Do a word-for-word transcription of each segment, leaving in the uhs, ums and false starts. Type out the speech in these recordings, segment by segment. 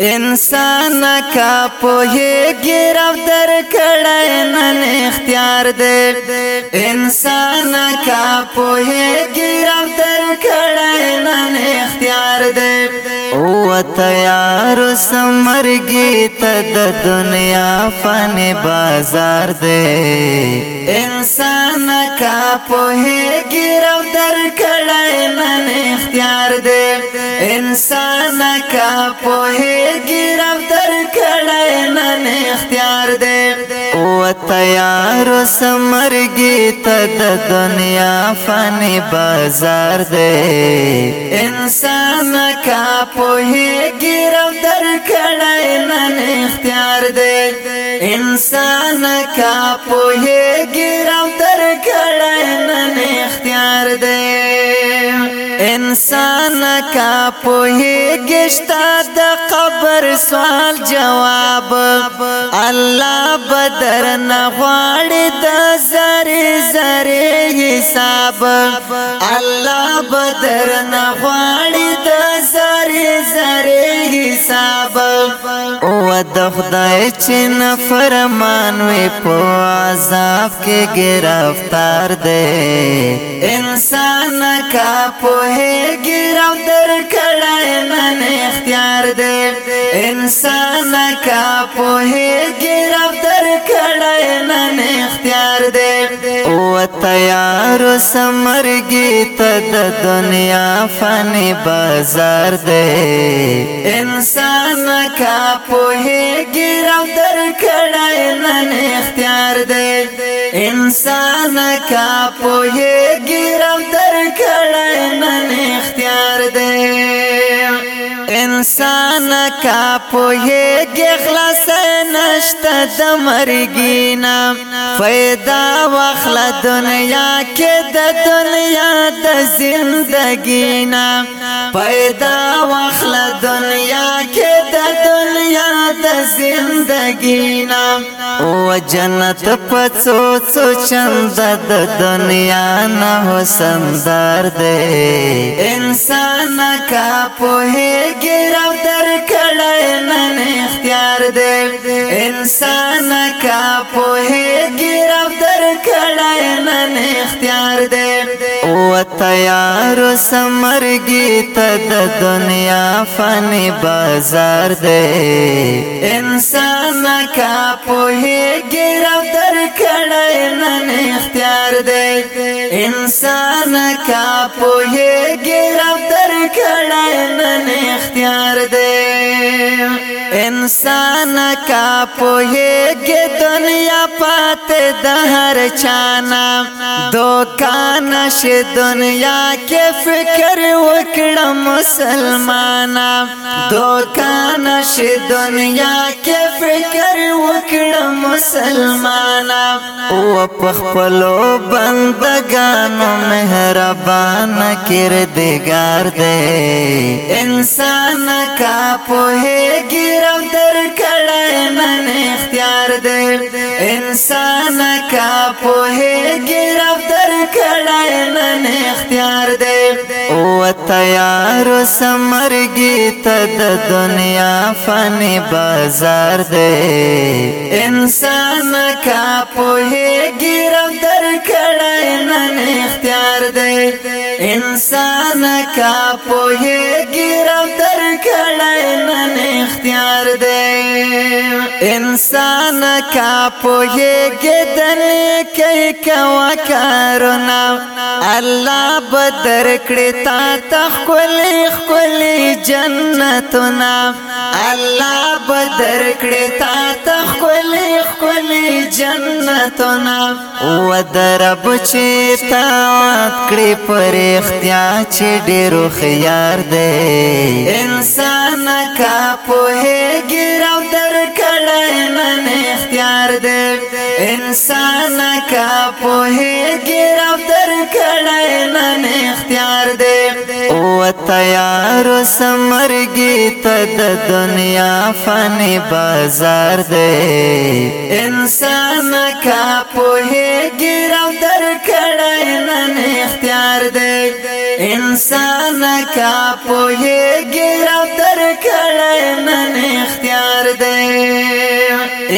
انسان کا پوهیږي رب درکړی نن اختیار دی انسان کا پوهیږي رب درکړی نن اختیار دی او تیار سمرګي ته د دنیا فانی بازار دی انسان کا پوهیږي رب درکړی نن اختیار دی انسان کا پوهیږي رب درکړی نن اختیار دی او تیار سمرګي ته د دنیا فانی بازار دی انسان کا پوهیږي رب درکړی نن اختیار دی انسان کا پوهیږي رب درکړی نن اختیار دی انسان کا پوهیږي شته د قبر سوال جواب الله بدر نه غواړي د زری زری حساب الله بدر نه غواړي د زری زری حساب او د خدای چې نه فرمان وي په عذاب کې گرفتار دی انسان کا پوهیږي رب درکړی نن اختیار دی انسان کا پوهیږي رب درکړی نن اختیار دی او تیار سمرګي ته د دنیا فانی بازار دی انسان کا پوهیږي رب درکړی نن اختیار دی انسان کا پوهیږي رب درکړی نن اختیار دی انسان کا پوهیږي خلاص نشته د مرګینا فایده واخله دنیا کې د دنیا د زندګینا فایده واخله دنیا کې د دنیا د زندګینا او جنت پڅو څو چند د دنیا نه حسندار دی انسان کا پوهیږي رب درکړی نن اختیار دی انسان کا پوهیږي رب درکړی نن اختیار دی او تیار سمرګي ته د دنیا فانی بازار دی انسان کا پوهیږي رب درکړی نن اختیار دی انسان کا پوهیږي رب درکړی نن اختیار دی انسان کا پوهیږي دنیا پاتې د هر چانا دوکان شي دنیا کې فکر وکړه مسلمانا دوکان شي دنیا کې فکر وکړه مسلمانا او په خپلو بندګانو مهربان کردګار دی انسان کا پوهیږي رب درکړی نن اختیار دی انسان کا پوهیږي رب درکړی نن اختیار دی او تیار سمرګي ته د دنیا فانی بازار دی انسان کا پوهیږي رب درکړی نن اختیار دی انسان کا پوهیږي رب درکړی نن اختیار دی انسان کا پوهیږي د نیکۍ کوه کارونه الله به درکړي تا ته ښکلي ښکلي جنتونه الله به درکړي تا ته ښکلي ښکلي جنتونه و د رب چې اطاعت کړي پر اختیار چې ډېر هوښیار دی انسان کا پوهیږي رب درکړی نن اختیار دی انسان کا پوهیږي رب درکړی نن اختیار دی او تیار سمرګي ته د دنیا فانی بازار دی انسان کا پوهیږي رب درکړی نن اختیار دی انسان کا پوهیږي رب درکړی نن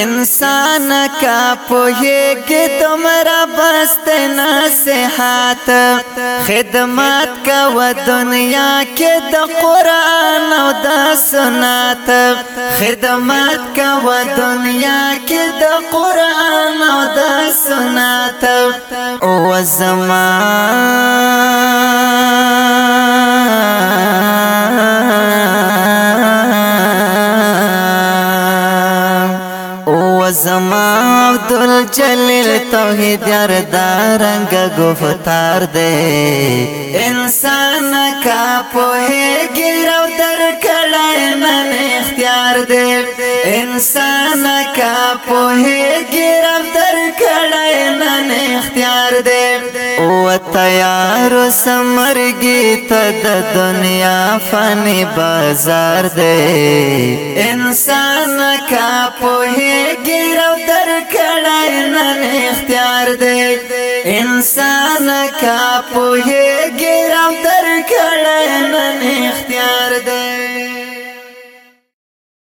انسان کا پوهیږي تمرا بست نصیحت خدمت کا و دنیا کې د قرآن او د سنت خدمت کا و دنیا کې د قرآن او د سنت او زمان زما عبدالجلیل توحید یار دارنگ گفتار دے انسان کا پوهیږي رو در کړای نن اختیار دے انسان کا پوهیږي رو در کړای نن اختیار دے او تیار سمرګي ته د دنیا فانی بازار دے انسان کا پوهیږي رو در کړای نن اختیار دے انسان کا پوهیږي رو در کړای